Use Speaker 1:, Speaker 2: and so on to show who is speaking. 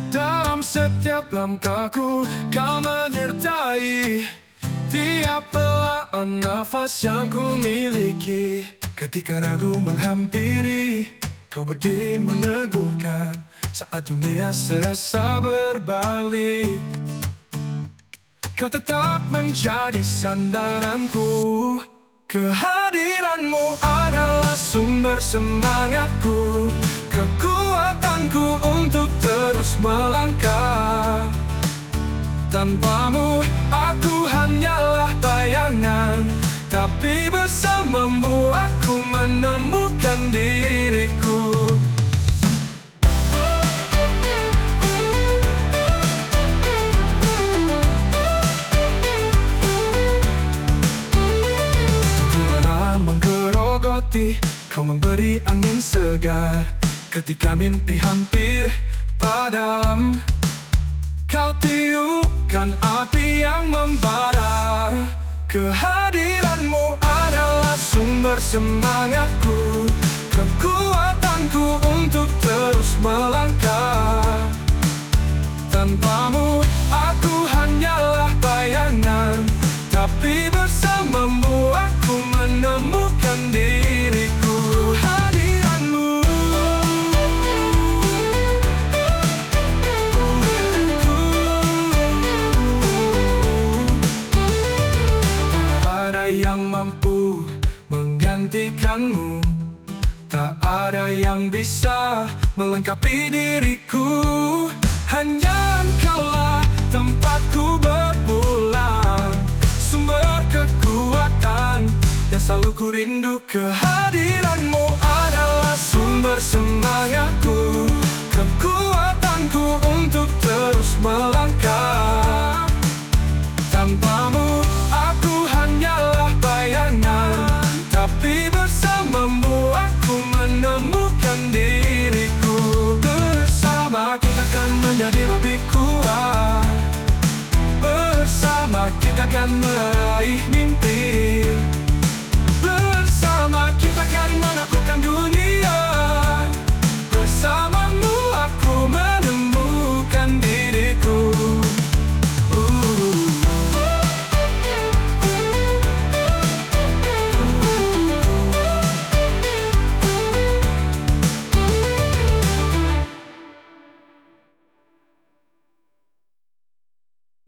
Speaker 1: Dalam setiap langkahku kau menyertai tiap pelan nafas yang ku miliki. Ketika ragu menghampiri, kau berdiri meneguhkan saat dunia serasa berbalik. Kau tetap menjadi sandaranku. Kehadiranmu adalah sumber semangatku, kekuatanku untuk terus melangkah. Tanpamu aku hanyalah bayangan, tapi bersamamu aku menemukan diriku. Kau memberi angin segar ketika mimpi hampir padam. Kau tiupkan api yang membara. Kehadiranmu adalah sumber semangatku, kekuatanku untuk terus melangkah. Tanpamu aku hanyalah bayangan, tapi bersamamu aku menemukan diriku. Hadiranmu tak ada yang mampu menggantikanmu, tak ada yang bisa melengkapi diriku. Hanya engkaulah tempatku berpulang, sumber kekuatan yang selalu ku rindu. Kehadiranmu adalah sumber semangatku, kekuatanku untuk terus melangkah. Tanpamu aku hanyalah bayangan, tapi bersamamu aku menemukan diriku. Bersama kita akan menjadi lebih kuat, bersama kita akan meraih mimpi.